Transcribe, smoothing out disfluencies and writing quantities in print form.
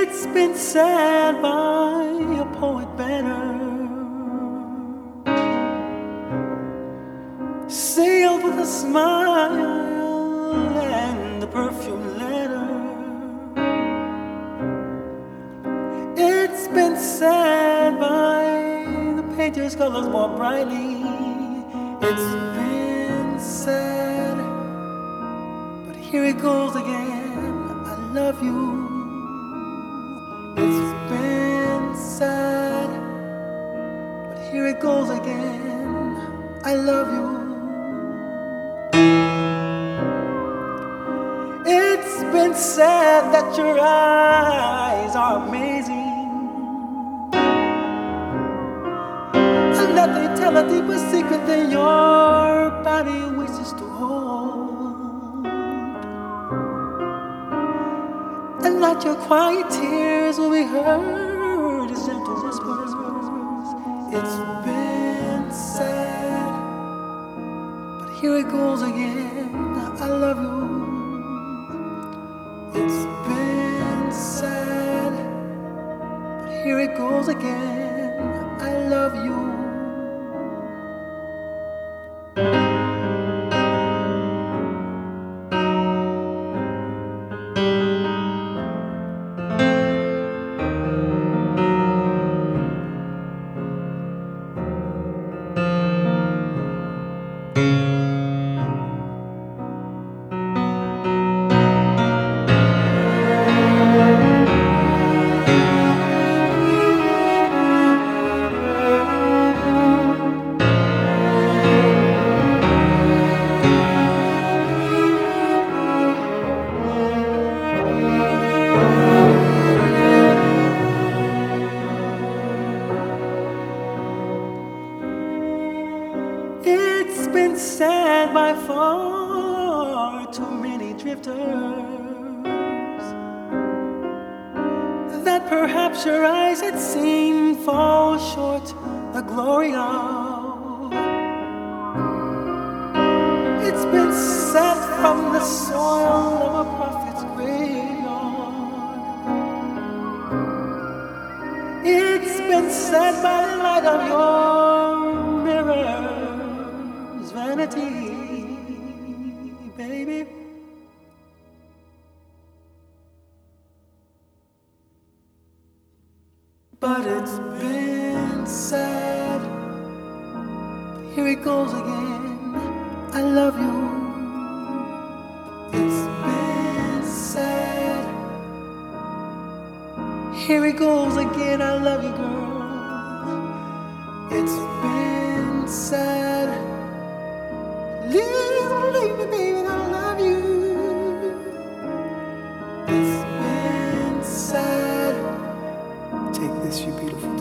It's been said by a poet better, sealed with a smile and a perfume letter. It's been said by the painter's colors more brightly. It's been said, but here it goes again. I love you. It's been said, but here it goes again. I love you. It's been said that your eyes are amazing, and that they tell a deeper secret than your body wishes to hold, and that your quiet tears will be heard as gentle whispers. It's been said, but here it goes again. I love you. It's been said, but here it goes again. I love you. It's been said by far too many drifters that perhaps your eyes had seen fall short the glory of. It's been said from the soil of a prophet's graveyard. It's been said by the light of your mirror's vanity, baby. But it's been said, here it goes again. I love you. It's been said, here it goes again. I love you, girl. It's been said, leave me, baby, I love you. It's been said, take this, you beautiful.